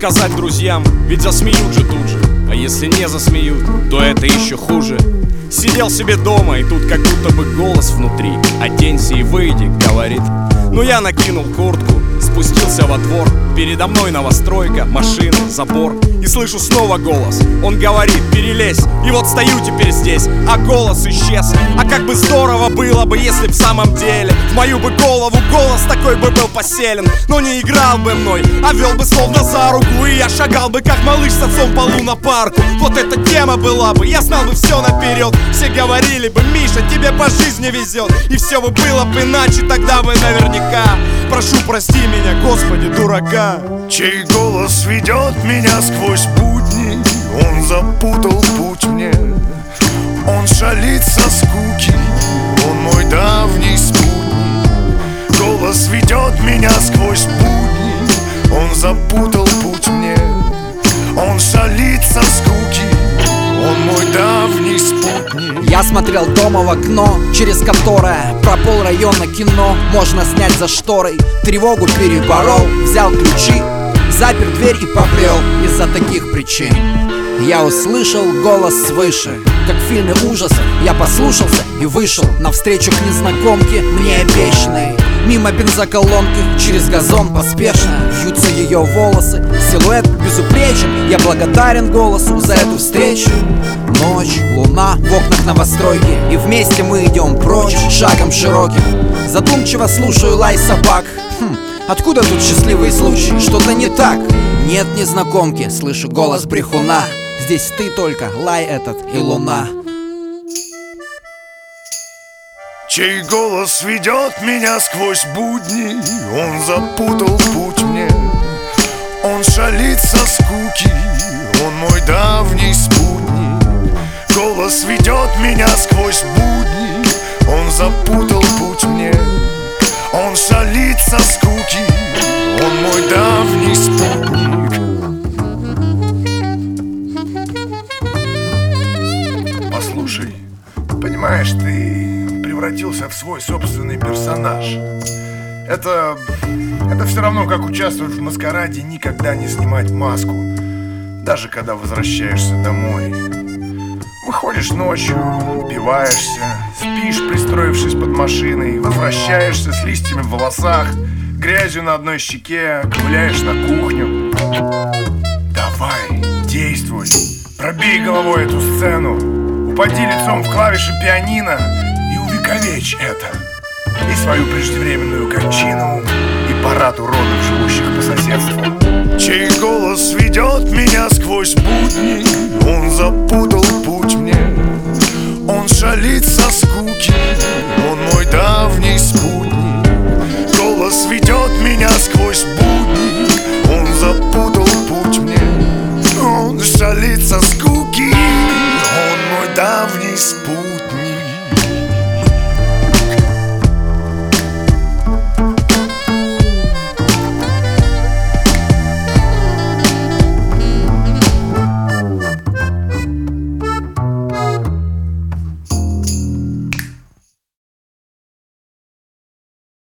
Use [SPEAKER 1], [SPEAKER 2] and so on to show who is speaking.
[SPEAKER 1] сказать друзьям? Ведь засмеют же тут же. А если не засмеют, то это еще хуже. Сидел себе дома, и тут как будто бы голос внутри: оденься и выйди, говорит. Ну я накинул куртку, спустился во двор. Передо мной новостройка, машины, забор. И слышу снова голос. Он говорит: перелезь. И вот стою теперь здесь, а голос исчез. А как бы здорово было бы, если в самом деле в мою бы голову голос такой бы был поселен. Но не играл бы мной, а вел бы словно за руку. И я шагал бы как малыш с отцом по лунопарку. Вот эта тема была бы, я знал бы все наперед. Все говорили бы: Миша, тебе по жизни везет. И все бы было бы иначе, тогда бы наверняка. Прошу, прости меня, Господи, дурака.
[SPEAKER 2] Чей голос ведет меня сквозь будни? Он запутал путь мне. Он шалит со скуки. Он мой давний спутник. Голос ведет меня сквозь будни. Он запутал путь мне. Он шалит со скуки. Он мой давний спутник.
[SPEAKER 3] Я смотрел дома в окно, через которое про полрайона кино можно снять за шторой. Тревогу переборол, взял ключи, запер дверь и побрел из-за таких причин. Я услышал голос свыше, как в фильме ужасов. Я послушался и вышел навстречу к незнакомке, мне обещанной. Мимо бензоколонки, через газон поспешно вьются ее волосы. Силуэт безупречен, я благодарен голосу за эту встречу. Ночь, луна в окнах новостройки, и вместе мы идем прочь шагом широким. Задумчиво слушаю лай собак. Откуда тут счастливые случаи? Что-то не так. Нет незнакомки, слышу голос брехуна. Здесь ты только, лай этот и луна.
[SPEAKER 2] Чей голос ведет меня сквозь будни? Он запутал путь мне. Он шалит со скуки. Он мой давний спутник. Голос ведет меня сквозь будни. Он запутал путь мне. Он шалит со скуки. Он мой давний спутник. Послушай, понимаешь, ты превратился в свой собственный персонаж. Это все равно, как участвовать в маскараде и никогда не снимать маску. Даже когда возвращаешься домой. Выходишь ночью, упиваешься, спишь, пристроившись под машиной, возвращаешься с листьями в волосах, грязью на одной щеке, ковыляешь на кухню. Давай, действуй, пробей головой эту сцену, упади лицом в клавиши пианино и увековечь это. И свою преждевременную кончину, и парад уродов, живущих по соседству. Чей голос ведет меня сквозь будни? Он запутал путь мне. Он шалит со скуки. Он мой давний спутник. Голос ведет меня сквозь будни.